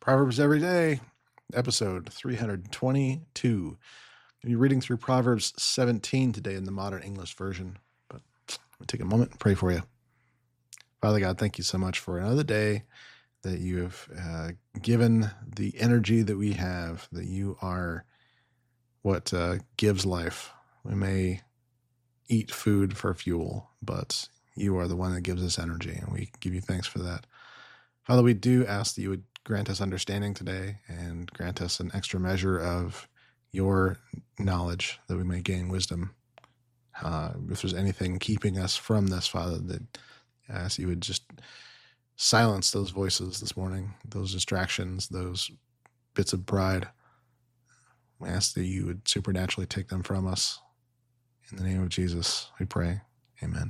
Proverbs Every Day, episode 322. I'll be reading through Proverbs 17 today in the Modern English Version, but I'm going to take a moment and pray for you. Father God, thank you so much for another day that you have given the energy that we have, that you are what gives life. We may eat food for fuel, but you are the one that gives us energy, and we give you thanks for that. Father, we do ask that you would grant us understanding today and grant us an extra measure of your knowledge that we may gain wisdom. If there's anything keeping us from this, Father, that I ask you would just silence those voices this morning, those distractions, those bits of pride. We ask that you would supernaturally take them from us. In the name of Jesus, we pray. Amen.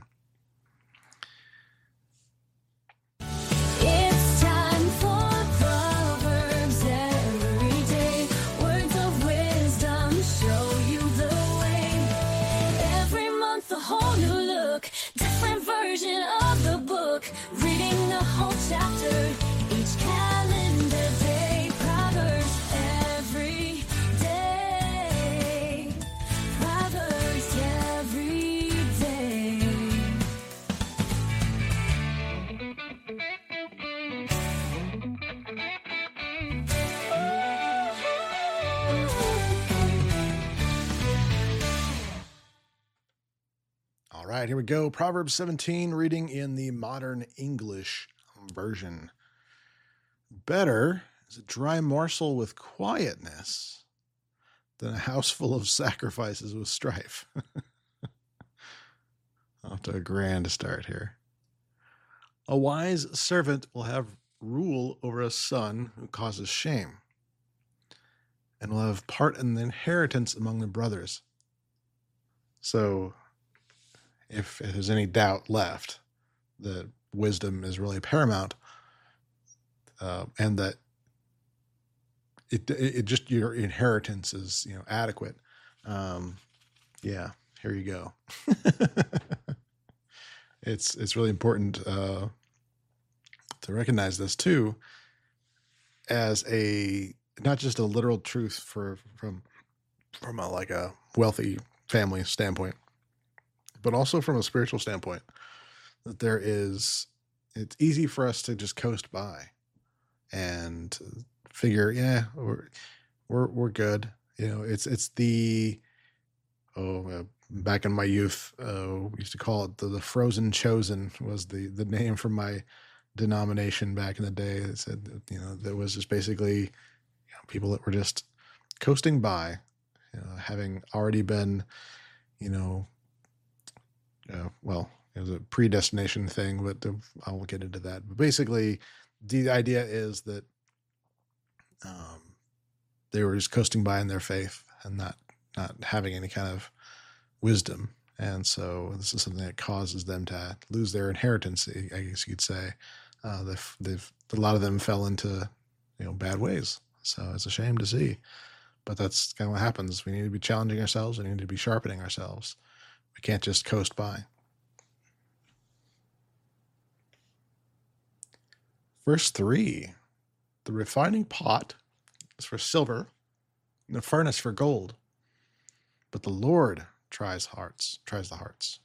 It's time for Proverbs every day. Words of wisdom show you the way. Every month a whole new look, different version of the book. Reading the whole chapter each calendar day. Proverbs every day. Proverbs every day. All right, here we go. Proverbs 17, reading in the Modern English Version. Better is a dry morsel with quietness than a house full of sacrifices with strife. Off to a grand start here. A wise servant will have rule over a son who causes shame, and will have part in the inheritance among the brothers. So, if there's any doubt left that wisdom is really paramount, and that it just your inheritance is adequate, yeah, here you go. It's really important to recognize this too as not just a literal truth from a wealthy family standpoint, but also from a spiritual standpoint, that it's easy for us to just coast by and figure, yeah, we're good. It's back in my youth, we used to call it the frozen chosen was the name from my denomination back in the day. It said that, there was just basically people that were just coasting by, having already been, well, it was a predestination thing, but I won't get into that. But basically, the idea is that they were just coasting by in their faith and not having any kind of wisdom. And so this is something that causes them to lose their inheritance, I guess you could say. A lot of them fell into bad ways. So it's a shame to see. But that's kind of what happens. We need to be challenging ourselves. We need to be sharpening ourselves. We can't just coast by. Verse 3, the refining pot is for silver, and the furnace for gold, but the Lord tries the hearts.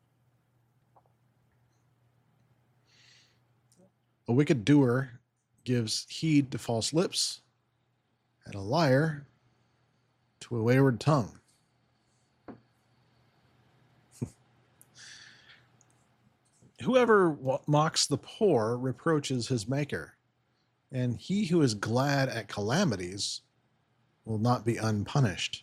A wicked doer gives heed to false lips, and a liar to a wayward tongue. Whoever mocks the poor reproaches his maker, and he who is glad at calamities will not be unpunished.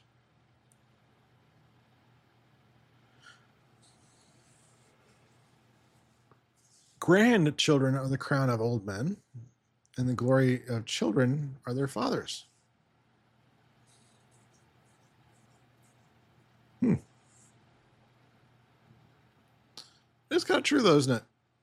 Grandchildren are the crown of old men, and the glory of children are their fathers. It's kind of true, though, isn't it?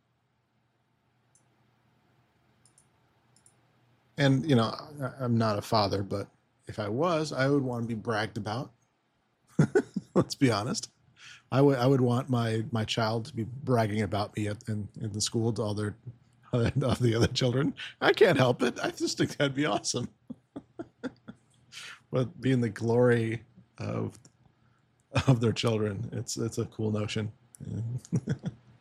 And, I'm not a father, but if I was, I would want to be bragged about. Let's be honest. I would want my child to be bragging about me in the school to all their of the other children. I can't help it. I just think that'd be awesome. But being the glory of their children, it's a cool notion. Yeah.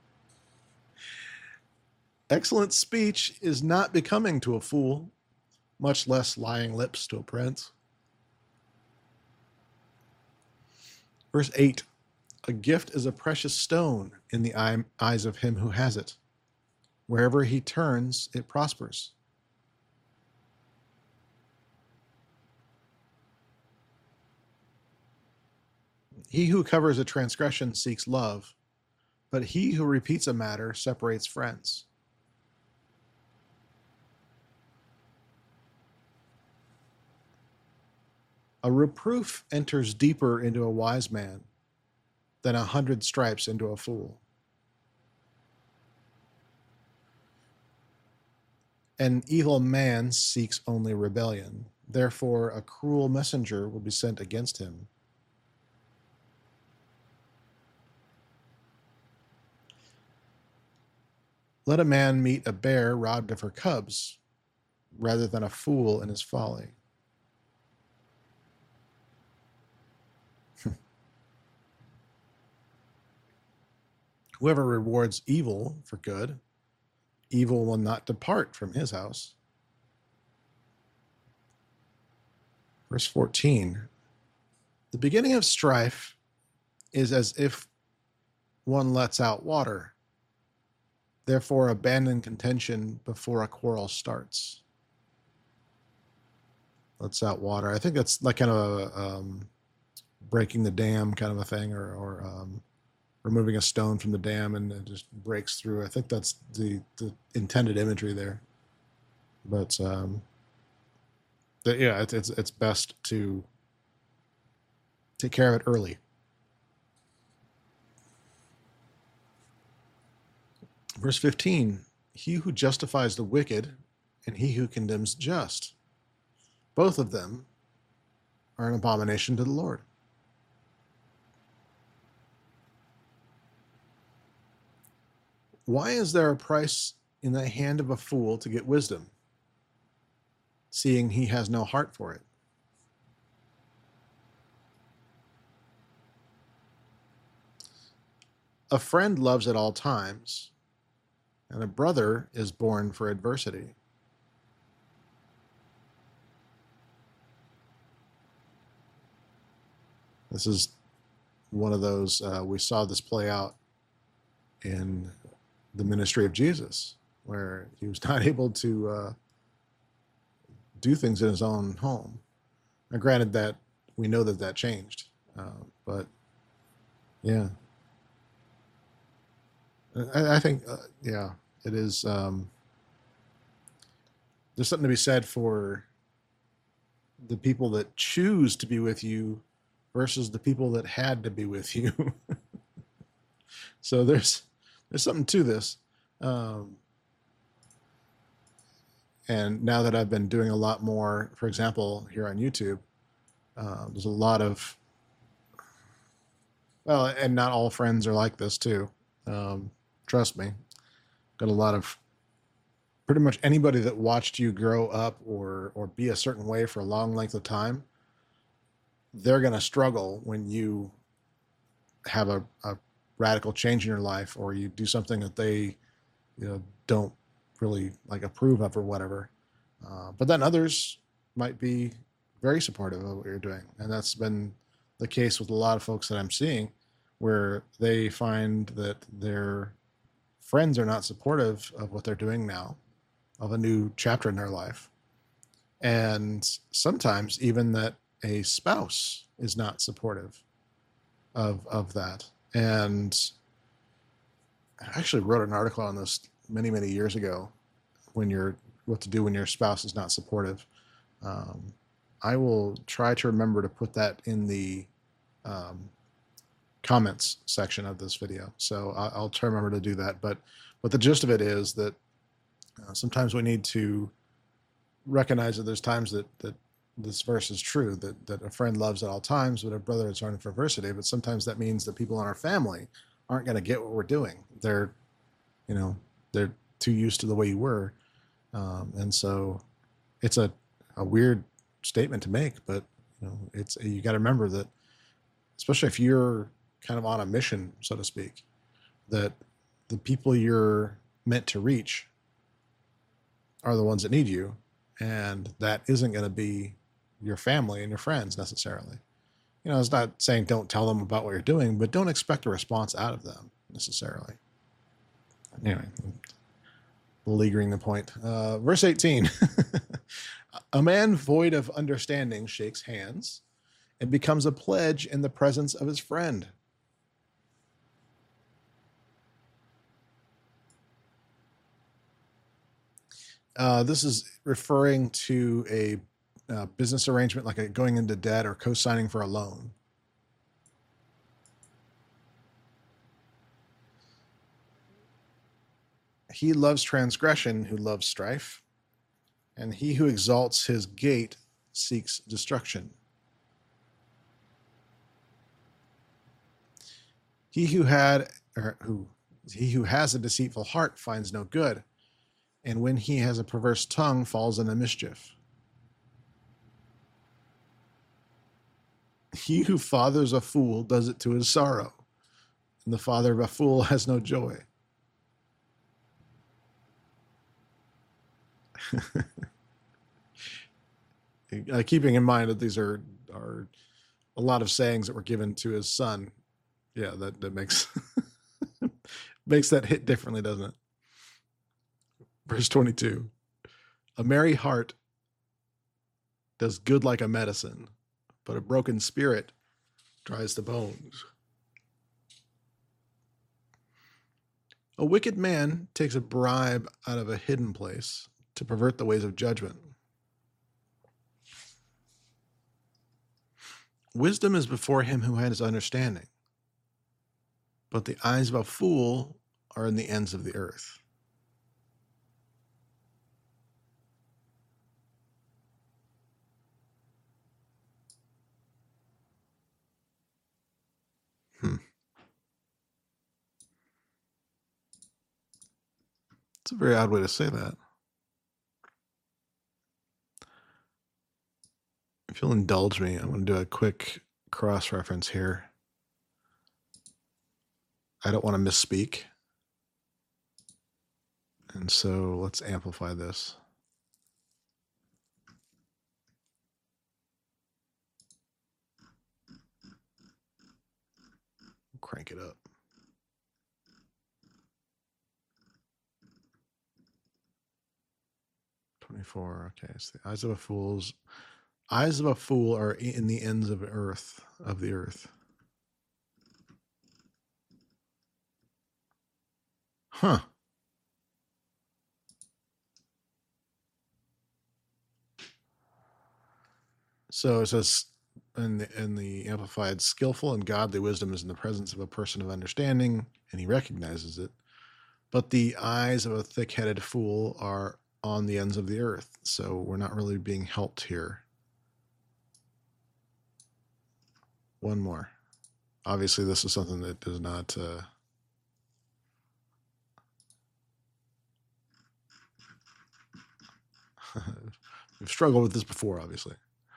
Excellent speech is not becoming to a fool, much less lying lips to a prince. Verse 8, a gift is a precious stone in the eyes of him who has it. Wherever he turns, it prospers. He who covers a transgression seeks love, but he who repeats a matter separates friends. A reproof enters deeper into a wise man than 100 stripes into a fool. An evil man seeks only rebellion. Therefore, a cruel messenger will be sent against him. Let a man meet a bear robbed of her cubs rather than a fool in his folly. Whoever rewards evil for good, evil will not depart from his house. Verse 14. The beginning of strife is as if one lets out water. Therefore, abandon contention before a quarrel starts. Lets out water. I think that's like kind of a breaking the dam kind of a thing, or removing a stone from the dam and it just breaks through. I think that's the intended imagery there. But yeah, it's best to take care of it early. Verse 15, he who justifies the wicked and he who condemns just, both of them are an abomination to the Lord. Why is there a price in the hand of a fool to get wisdom, seeing he has no heart for it? A friend loves at all times, and a brother is born for adversity. This is one of those, we saw this play out in the ministry of Jesus, where he was not able to do things in his own home. Now, granted that we know that changed, but yeah, I think, yeah, it is. There's something to be said for the people that choose to be with you versus the people that had to be with you. So there's something to this. And now that I've been doing a lot more, for example, here on YouTube, there's a lot of, well, and not all friends are like this too. Trust me. Got a lot of, pretty much anybody that watched you grow up or be a certain way for a long length of time, they're going to struggle when you have a radical change in your life, or you do something that they, don't really like approve of or whatever. But then others might be very supportive of what you're doing. And that's been the case with a lot of folks that I'm seeing, where they find that their friends are not supportive of what they're doing now, of a new chapter in their life. And sometimes even that a spouse is not supportive of that. And I actually wrote an article on this many, many years ago, what to do when your spouse is not supportive. I will try to remember to put that in the comments section of this video. So I'll try to remember to do that. But the gist of it is that sometimes we need to recognize that there's times that this verse is true, that a friend loves at all times, but a brother is running for adversity. But sometimes that means that people in our family aren't going to get what we're doing. They're too used to the way you were. And so it's a weird statement to make, but you got to remember that, especially if you're kind of on a mission, so to speak, that the people you're meant to reach are the ones that need you. And that isn't going to be your family and your friends necessarily. It's not saying don't tell them about what you're doing, but don't expect a response out of them necessarily. Anyway, beleaguering the point. Verse 18. A man void of understanding shakes hands and becomes a pledge in the presence of his friend. This is referring to a business arrangement, like going into debt or co-signing for a loan. He loves transgression who loves strife, and he who exalts his gate seeks destruction. He who has a deceitful heart finds no good, and when he has a perverse tongue falls into mischief. He who fathers a fool does it to his sorrow, and the father of a fool has no joy. Keeping in mind that these are a lot of sayings that were given to his son. Yeah, that makes makes that hit differently, doesn't it? Verse 22. A merry heart does good like a medicine, but a broken spirit dries the bones. A wicked man takes a bribe out of a hidden place to pervert the ways of judgment. Wisdom is before him who has understanding, but the eyes of a fool are in the ends of the earth. It's a very odd way to say that. If you'll indulge me, I'm going to do a quick cross-reference here. I don't want to misspeak. And so let's amplify this. Crank it up. Okay, so the eyes of a fool are in the ends of the earth. Huh. So it says in the Amplified, skillful and godly wisdom is in the presence of a person of understanding, and he recognizes it. But the eyes of a thick-headed fool are on the ends of the earth. So we're not really being helped here. One more. Obviously, this is something that does not... We've struggled with this before, obviously.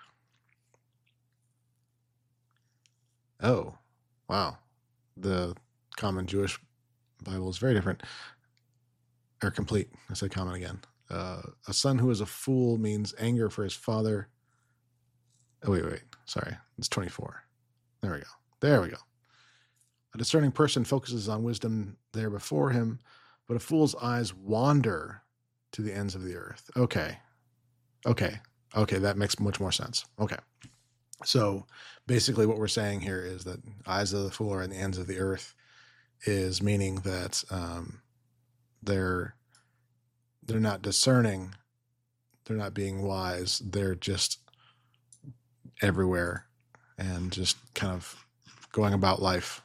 Oh, wow. The Common Jewish Bible is very different. Or complete. I said common again. A son who is a fool means anger for his father. Oh, wait. Sorry. It's 24. There we go. A discerning person focuses on wisdom there before him, but a fool's eyes wander to the ends of the earth. Okay. That makes much more sense. Okay. So basically what we're saying here is that eyes of the fool are in the ends of the earth, is meaning that they're not discerning, they're not being wise, they're just everywhere and just kind of going about life.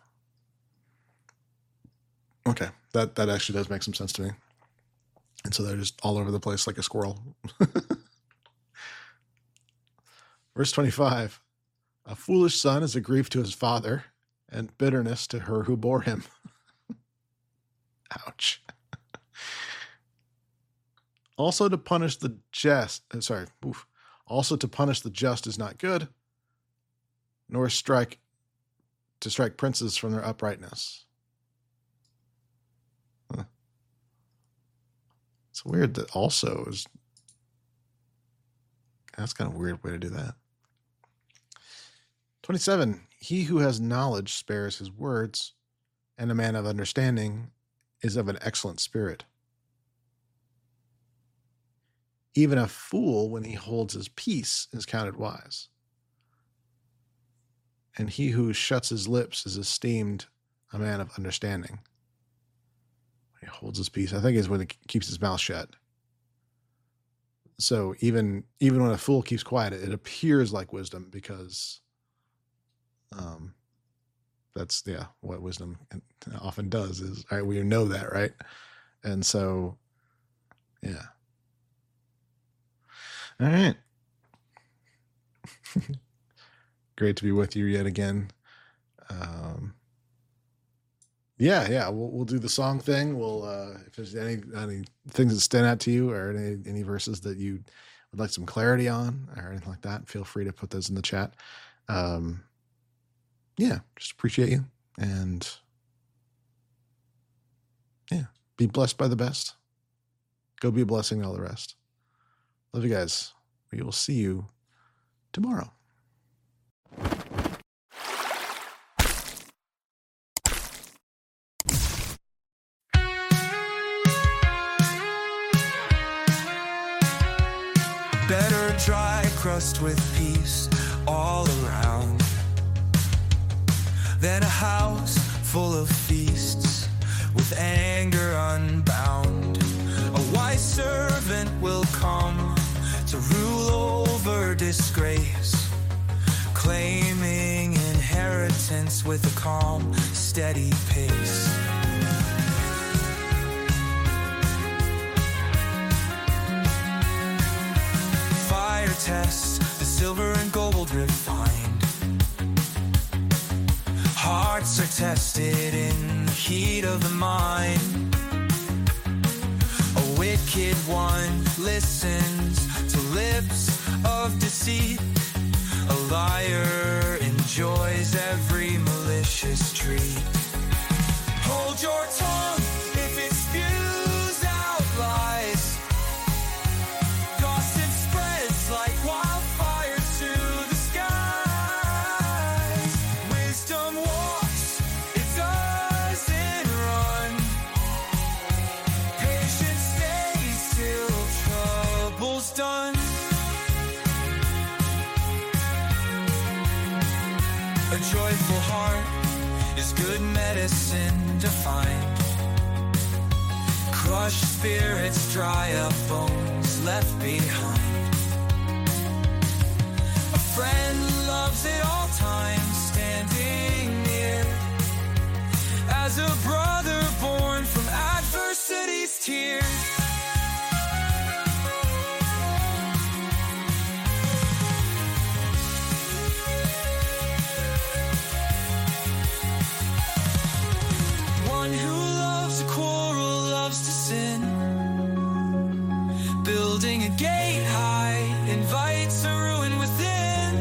Okay, that actually does make some sense to me. And so they're just all over the place like a squirrel. Verse 25, a foolish son is a grief to his father and bitterness to her who bore him. Ouch. Also to punish the just is not good, nor to strike princes from their uprightness. Huh. It's weird that also is. That's kind of a weird way to do that. 27. He who has knowledge spares his words, and a man of understanding is of an excellent spirit. Even a fool, when he holds his peace, is counted wise. And he who shuts his lips is esteemed a man of understanding. When he holds his peace, I think is when he keeps his mouth shut. So even when a fool keeps quiet, it appears like wisdom because that's what wisdom often does is, right, we know that, right? And so, yeah. All right. Great to be with you yet again. We'll do the song thing. We'll if there's any things that stand out to you or any verses that you would like some clarity on or anything like that, feel free to put those in the chat. Just appreciate you and be blessed by the best. Go be a blessing to all the rest. Love you guys. We will see you tomorrow. Better dry crust with peace all around than a house full of feasts with anger unbound. A wise servant will come to rule over disgrace, claiming inheritance with a calm, steady pace. Fire tests the silver and gold refined. Hearts are tested in the heat of the mind. A wicked one listens to lips of deceit. A liar enjoys every malicious treat. Hold your tongue if it spews out lies. Gossip spreads like wildfire to the skies. Wisdom walks, it doesn't run. Patience stays till trouble's done. A joyful heart is good medicine to find. Crushed spirits, dry up bones left behind. A friend loves at all times, standing near. As a brother born from adversity's tears. One who loves a quarrel loves to sin. Building a gate high invites a ruin within.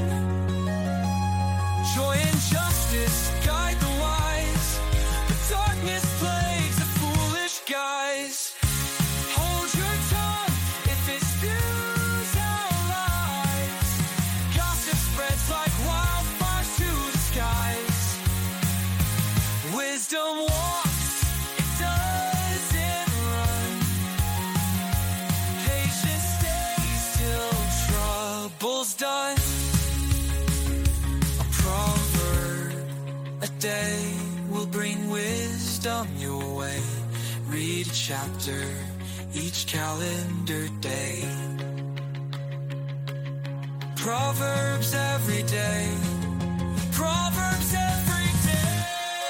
Joy and justice guide the wise, but darkness plagues the foolish guys. Hold your tongue if it spews out lies. Gossip spreads like wildfire to the skies. Wisdom walks, it doesn't run. Patience stays till trouble's done. A proverb a day will bring wisdom your way. Read a chapter each calendar day. Proverbs every day. Proverbs every day.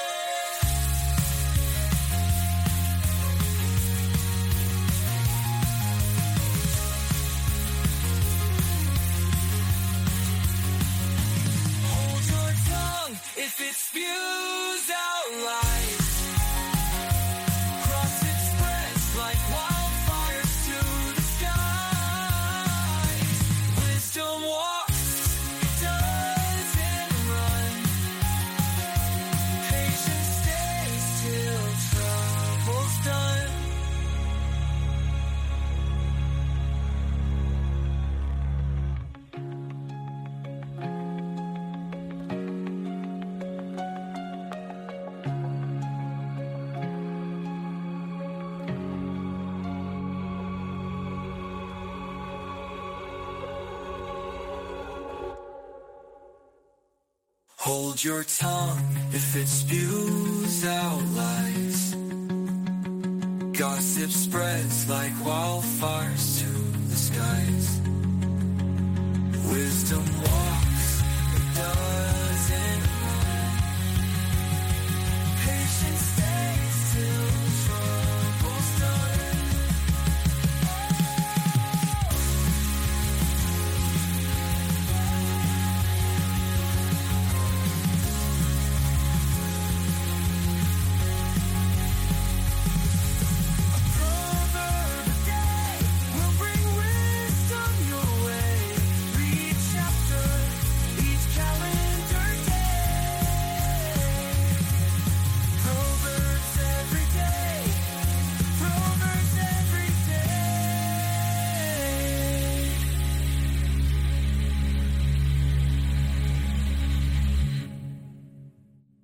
Hold your tongue if it spews out lies. Cross it spreads like wildfires to the sky. Hold your tongue if it spews out lies. Gossip spreads like wildfires to the skies.